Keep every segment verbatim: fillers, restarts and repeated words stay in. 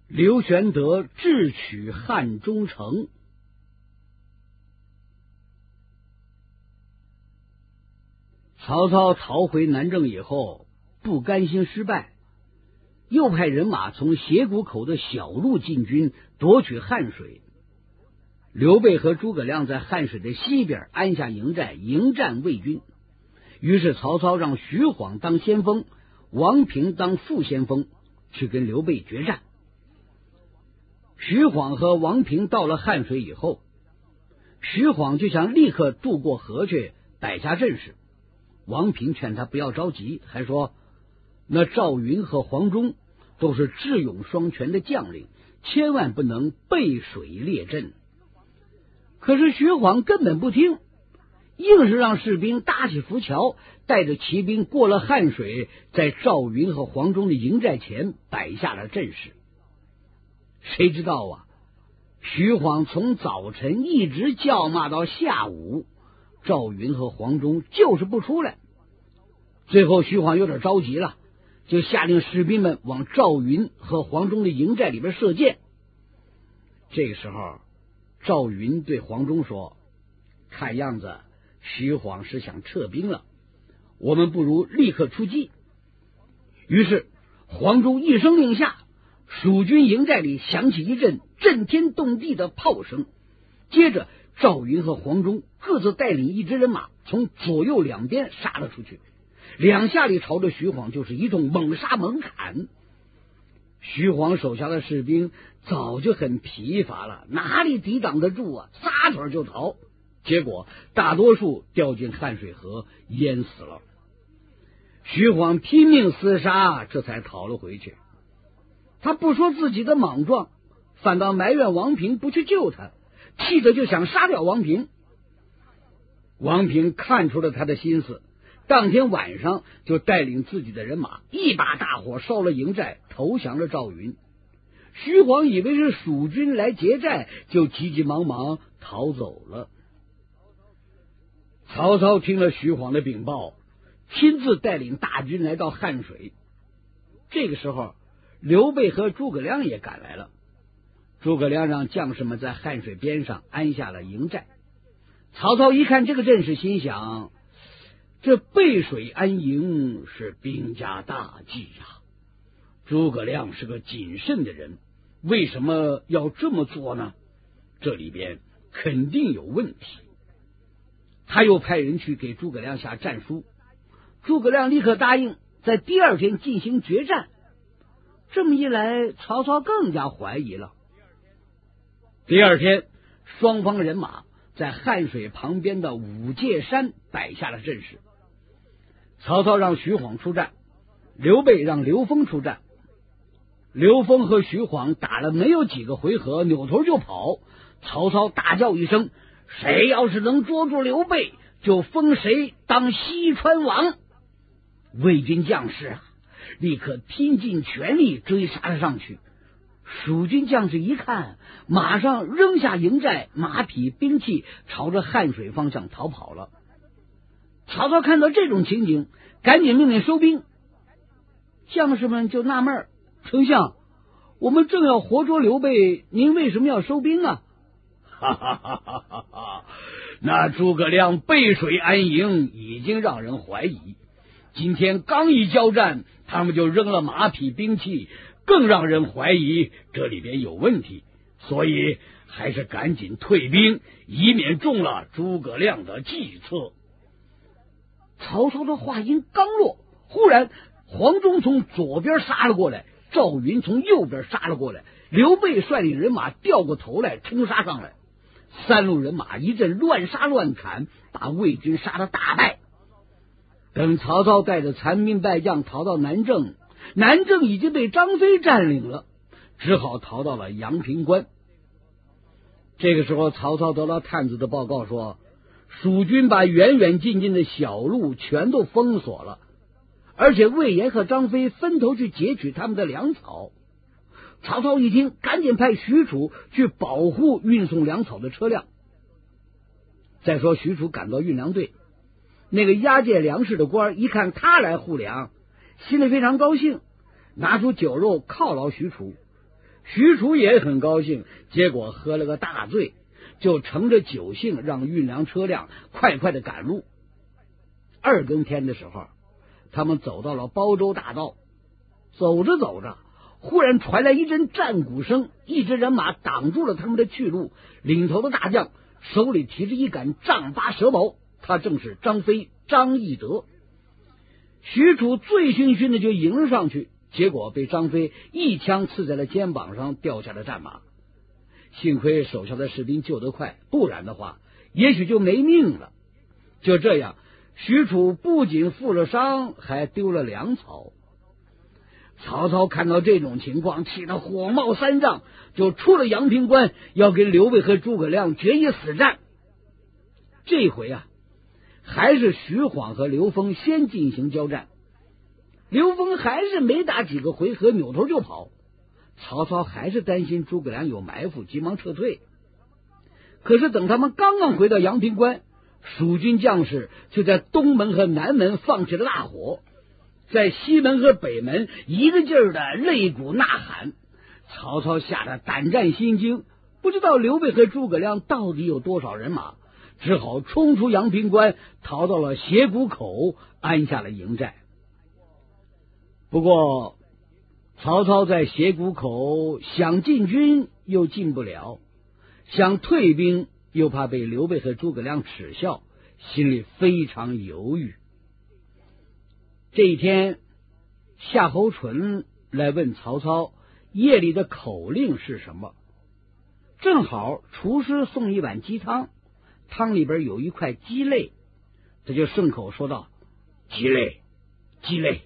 刘玄德智取汉中城。曹操逃回南郑以后，不甘心失败，又派人马从斜谷口的小路进军，夺取汉水。刘备和诸葛亮在汉水的西边安下营寨，迎战魏军。于是曹操让徐晃当先锋，王平当副先锋，去跟刘备决战。徐晃和王平到了汉水以后，徐晃就想立刻渡过河去摆下阵势。王平劝他不要着急，还说那赵云和黄忠都是智勇双全的将领，千万不能背水列阵。可是徐晃根本不听，硬是让士兵搭起浮桥，带着骑兵过了汉水，在赵云和黄忠的营寨前摆下了阵势。谁知道啊，徐晃从早晨一直叫骂到下午，赵云和黄忠就是不出来。最后徐晃有点着急了，就下令士兵们往赵云和黄忠的营寨里边射箭。这个时候赵云对黄忠说，看样子徐晃是想撤兵了，我们不如立刻出击。于是黄忠一声令下，蜀军营寨里响起一阵震天动地的炮声，接着赵云和黄忠各自带领一支人马从左右两边杀了出去，两下里朝着徐晃就是一通猛杀猛砍。徐晃手下的士兵早就很疲乏了，哪里抵挡得住啊，撒腿就逃，结果大多数掉进汉水河，淹死了。徐晃拼命厮杀，这才逃了回去。他不说自己的莽撞，反倒埋怨王平不去救他，气得就想杀掉王平。王平看出了他的心思，当天晚上就带领自己的人马一把大火烧了营寨，投降了赵云。徐晃以为是蜀军来劫寨，就急急忙忙逃走了。曹操听了徐晃的禀报，亲自带领大军来到汉水。这个时候刘备和诸葛亮也赶来了。诸葛亮让将士们在汉水边上安下了营寨。曹操一看这个阵势，心想这背水安营是兵家大忌呀。诸葛亮是个谨慎的人，为什么要这么做呢？这里边肯定有问题。他又派人去给诸葛亮下战书，诸葛亮立刻答应在第二天进行决战。这么一来，曹操更加怀疑了。第二天，双方人马在汉水旁边的五界山摆下了阵势。曹操让徐晃出战，刘备让刘封出战。刘封和徐晃打了没有几个回合，扭头就跑。曹操大叫一声，谁要是能捉住刘备，就封谁当西川王。魏军将士啊，立刻拼尽全力追杀了上去。蜀军将士一看，马上扔下营寨，马匹兵器，朝着汉水方向逃跑了。曹操看到这种情景，赶紧命令收兵。将士们就纳闷儿，丞相，我们正要活捉刘备，您为什么要收兵啊？哈哈哈哈哈哈！那诸葛亮背水安营已经让人怀疑，今天刚一交战，他们就扔了马匹兵器，更让人怀疑这里边有问题，所以还是赶紧退兵，以免中了诸葛亮的计策。曹操的话音刚落，忽然黄忠从左边杀了过来，赵云从右边杀了过来，刘备率领人马掉过头来冲杀上来。三路人马一阵乱杀乱砍，把魏军杀得大败。等曹操带着残兵败将逃到南郑，南郑已经被张飞占领了，只好逃到了阳平关。这个时候曹操得到探子的报告说，蜀军把远远近近的小路全都封锁了，而且魏延和张飞分头去截取他们的粮草。曹操一听，赶紧派许褚去保护运送粮草的车辆。再说许褚赶到运粮队，那个押解粮食的官一看他来护粮，心里非常高兴，拿出酒肉犒劳许褚。 许褚也很高兴，结果喝了个大醉，就乘着酒兴让运粮车辆快快的赶路。二更天的时候，他们走到了包州大道，走着走着，忽然传来一阵战鼓声，一支人马挡住了他们的去路，领头的大将手里提着一杆丈八蛇矛，他正是张飞张翼德。许褚醉醺醺的就迎了上去，结果被张飞一枪刺在了肩膀上，掉下了战马。幸亏手下的士兵救得快，不然的话也许就没命了。就这样，许褚不仅负了伤，还丢了粮草。曹操看到这种情况，气得火冒三丈，就出了阳平关，要跟刘备和诸葛亮决一死战。这回啊，还是徐晃和刘封先进行交战。刘封还是没打几个回合，扭头就跑。曹操还是担心诸葛亮有埋伏，急忙撤退。可是等他们刚刚回到阳平关，蜀军将士就在东门和南门放起了大火，在西门和北门一个劲儿的擂鼓呐喊。曹操吓得胆战心惊，不知道刘备和诸葛亮到底有多少人马，只好冲出阳平关，逃到了斜谷口，安下了营寨。不过曹操在斜谷口想进军又进不了，想退兵又怕被刘备和诸葛亮耻笑，心里非常犹豫。这一天，夏侯淳来问曹操夜里的口令是什么。正好厨师送一碗鸡汤，汤里边有一块鸡肋，他就顺口说道：鸡肋，鸡肋。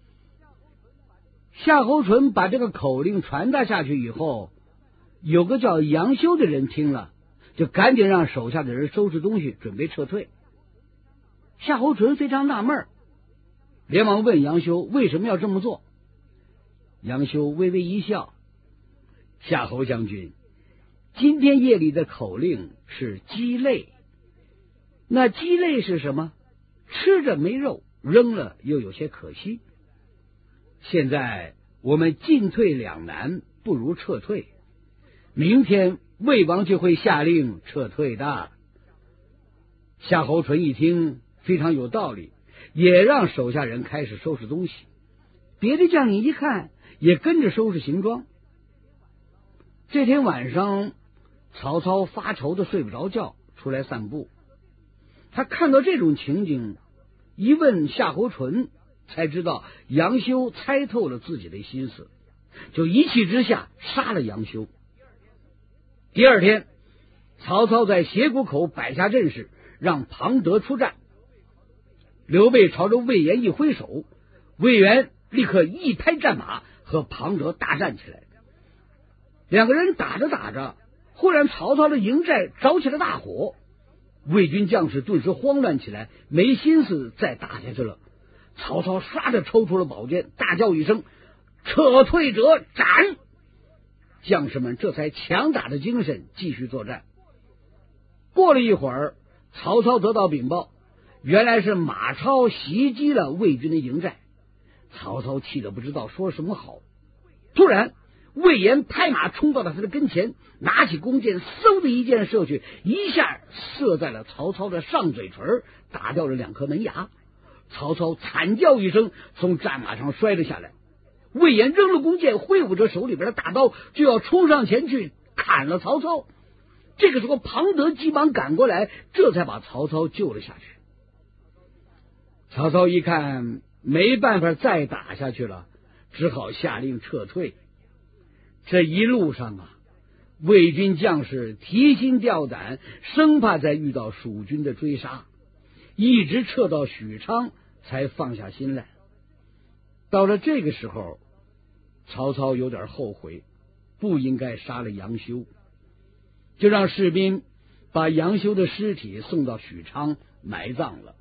夏侯淳把这个口令传达下去以后，有个叫杨修的人听了，就赶紧让手下的人收拾东西，准备撤退。夏侯淳非常纳闷，连忙问杨修为什么要这么做。杨修微微一笑：夏侯将军，今天夜里的口令是鸡肋。那鸡肋是什么？吃着没肉，扔了又有些可惜。现在我们进退两难，不如撤退。明天魏王就会下令撤退的。夏侯淳一听非常有道理，也让手下人开始收拾东西。别的将领一看，也跟着收拾行装。这天晚上，曹操发愁的睡不着觉，出来散步。他看到这种情景，一问夏侯淳，才知道杨修猜透了自己的心思，就一气之下杀了杨修。第二天，曹操在斜谷口摆下阵势，让庞德出战。刘备朝着魏延一挥手，魏延立刻一拍战马，和庞德大战起来。两个人打着打着，忽然曹操的营寨着起了大火，魏军将士顿时慌乱起来，没心思再打下去了。曹操唰的抽出了宝剑，大叫一声：撤退者斩！将士们这才强打着精神继续作战。过了一会儿，曹操得到禀报，原来是马超袭击了魏军的营寨。曹操气得不知道说什么好。突然魏延拍马冲到了他的跟前，拿起弓箭，嗖的一箭射去，一下射在了曹操的上嘴唇，打掉了两颗门牙。曹操惨叫一声，从战马上摔了下来。魏延扔了弓箭，挥舞着手里边的大刀，就要冲上前去砍了曹操。这个时候庞德急忙赶过来，这才把曹操救了下去。曹操一看没办法再打下去了，只好下令撤退。这一路上啊，魏军将士提心吊胆，生怕再遇到蜀军的追杀，一直撤到许昌才放下心来。到了这个时候，曹操有点后悔，不应该杀了杨修，就让士兵把杨修的尸体送到许昌埋葬了。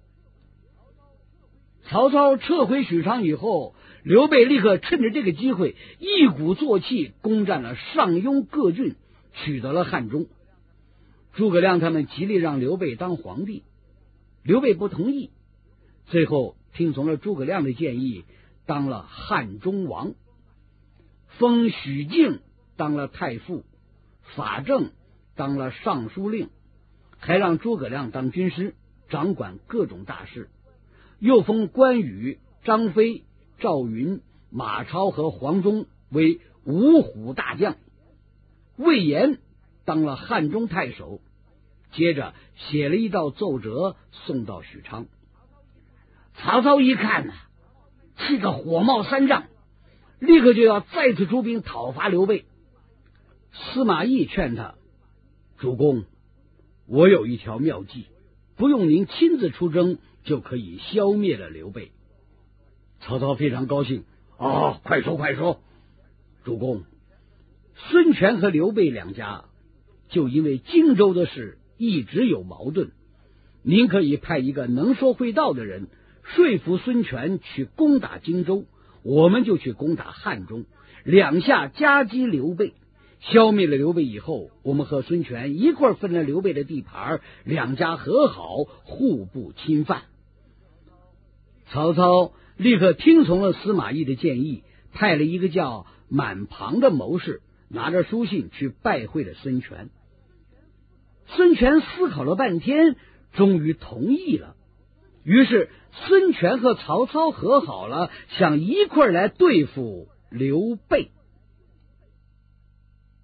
曹操撤回许昌以后，刘备立刻趁着这个机会一鼓作气攻占了上庸各郡，取得了汉中。诸葛亮他们极力让刘备当皇帝，刘备不同意，最后听从了诸葛亮的建议，当了汉中王，封许靖当了太傅，法正当了尚书令，还让诸葛亮当军师，掌管各种大事，又封关羽、张飞、赵云、马超和黄忠为五虎大将，魏延当了汉中太守，接着写了一道奏折送到许昌。曹操一看呢、啊，气得火冒三丈，立刻就要再次出兵讨伐刘备。司马懿劝他：主公，我有一条妙计，不用您亲自出征，就可以消灭了刘备。曹操非常高兴，哦，快说快说。主公，孙权和刘备两家就因为荆州的事一直有矛盾，您可以派一个能说会道的人说服孙权去攻打荆州，我们就去攻打汉中，两下夹击刘备。消灭了刘备以后，我们和孙权一块分了刘备的地盘，两家和好，互不侵犯。曹操立刻听从了司马懿的建议，派了一个叫满庞的谋士拿着书信去拜会了孙权。孙权思考了半天，终于同意了。于是孙权和曹操和好了，想一块来对付刘备。